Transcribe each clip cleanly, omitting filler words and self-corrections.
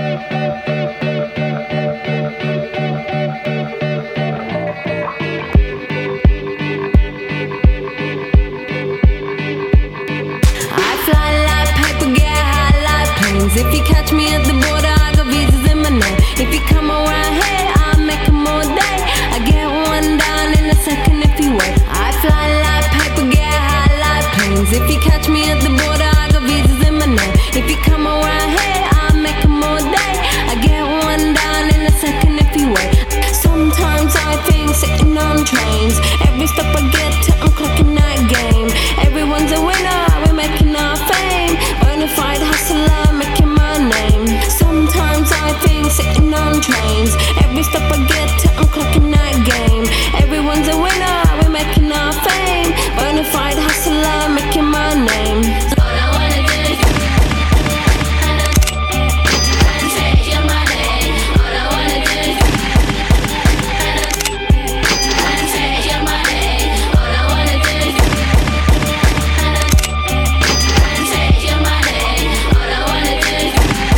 If you catch me at the border, I got visas in my name. If you come around here, I'll make 'em all day. I get one down in a second if you wait. I fly like paper, get high like planes. If you catch me at the border, I got visas in my name. If you come around here, I'll make 'em all day. I get one down in a second if you wait. Sometimes I think sitting on trains. Every stop I get to, I'm clocking that game. Everyone's a winner, we're making our fame. Bonafide hustler, making my name. Sometimes I think sitting on trains. Every stop I get to, I'm clocking that game. Everyone's a winner, we're making our fame. Bonafide hustler, making my name. All I wanna do is and take your money. All I wanna do is and take your money. All I wanna do is and take your money. All I wanna do is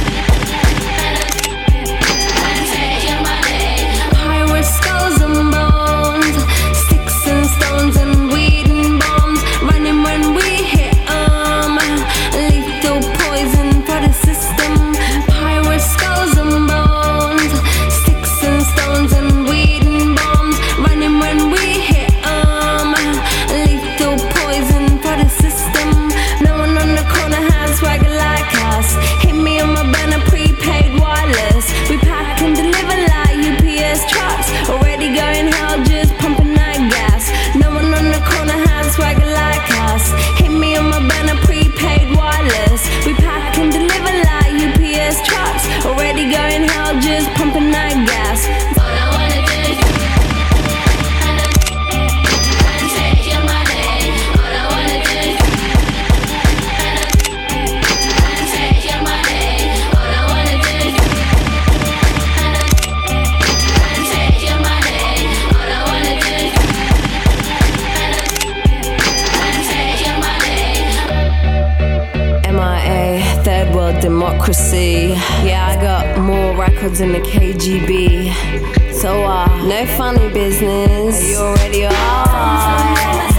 and take your money. Pirates, skulls and bones, sticks and stones and weed and bombs. Running when we hit 'em, lethal poison for the system. Pirates, skulls and bones, sticks and stones and weed and bombs. Running when we hit 'em, lethal poison for the system. No one on the corner has swagger like us. Hit me on my banner, prepaid wireless. We pack and deliver like UPS trucks. Already going hell, just pumping that gas. No one on the corner has swagger like us. Hit me on my banner, prepaid wireless. We pack and deliver like UPS trucks. Already going hell, just pumping that gas. All I wanna do is and take your money. All I wanna do is and take your money. All I wanna do is and take your money. All I wanna do is and take your money. MIA, third world democracy. Yeah, I got more records than the KGB. So no funny business. You already are.